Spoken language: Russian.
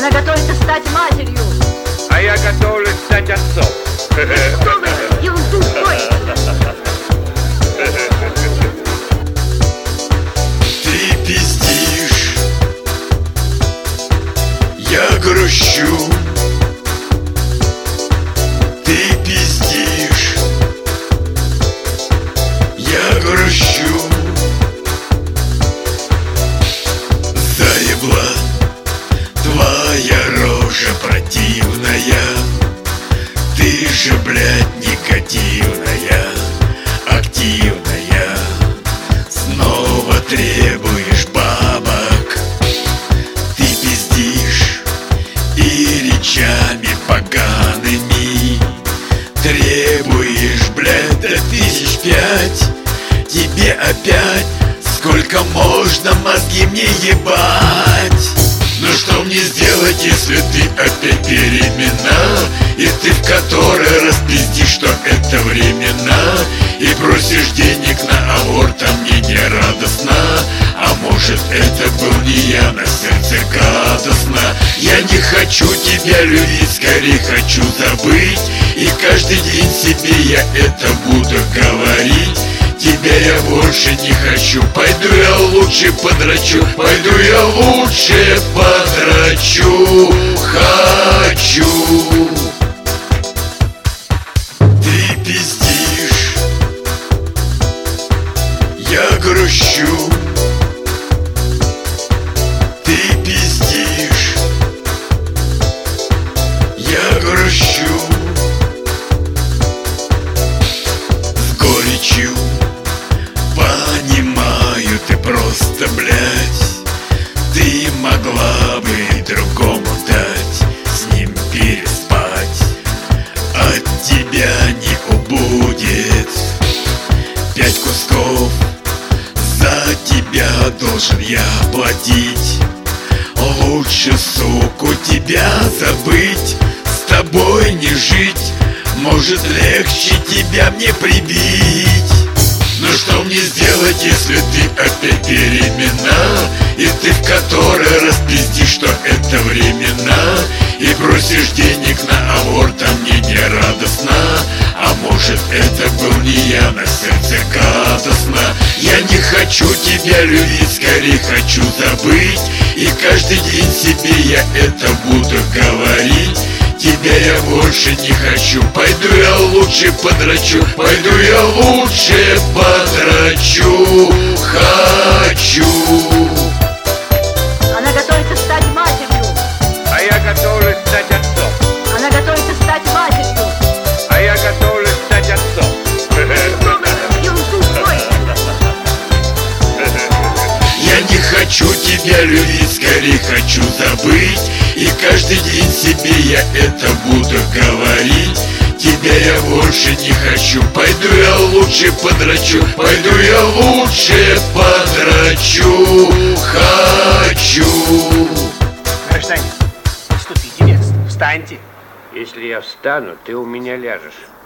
Она готовится стать матерью. А я готовлюсь стать отцом. Ты пиздишь, я грущу. Ты пиздишь, я грущу. Заебла твоя рожа противная. Ты же, блядь, негативная, активная. Снова требуешь бабок. Ты пиздишь и речами погаными требуешь, блядь, до 1005. Тебе опять сколько можно мозги мне ебать? Ну что мне сделать, если ты опять беременна? И ты в который раз пиздишь, что это временно, и просишь денег на аборт, а мне не радостно. А может, это был не я, на сердце гадостно. Я не хочу тебя любить, скорее хочу забыть. И каждый день себе я это буду говорить. Тебя я больше не хочу. Пойду я лучше подрачу. Пойду я лучше подрачу. Хочу. Ты пиздишь, я грущу. Ты пиздишь, я грущу. С горечью понимаю, ты просто, блядь, ты могла бы другому дать, с ним переспать. От тебя не убудет 5 кусков. За тебя должен я платить. Лучше, суку, тебя забыть, с тобой не жить. Может, легче тебя мне прибить. Но что мне сделать, если ты опять беременна? И ты в который раз пиздишь, что это временно, и просишь денег на аборт, а мне не радостно. А может, это был не я, на сердце гадостно. Я не хочу тебя любить, скорее хочу забыть. И каждый день себе я это буду говорить. Тебя я больше не хочу. Пойду я лучше подрачу. Пойду я лучше подрачу. Хочу. Она готовится стать матерью. А я готовлюсь стать отцом. Она готовится стать матерью. А я готовлюсь стать отцом. Я не хочу тебя любить, скорее хочу забыть. И каждый день себе я это буду говорить. Тебя я больше не хочу. Пойду я лучше подрачу. Пойду я лучше подрачу. Хочу. Гражданин, уступите место, встаньте. Если я встану, ты у меня ляжешь.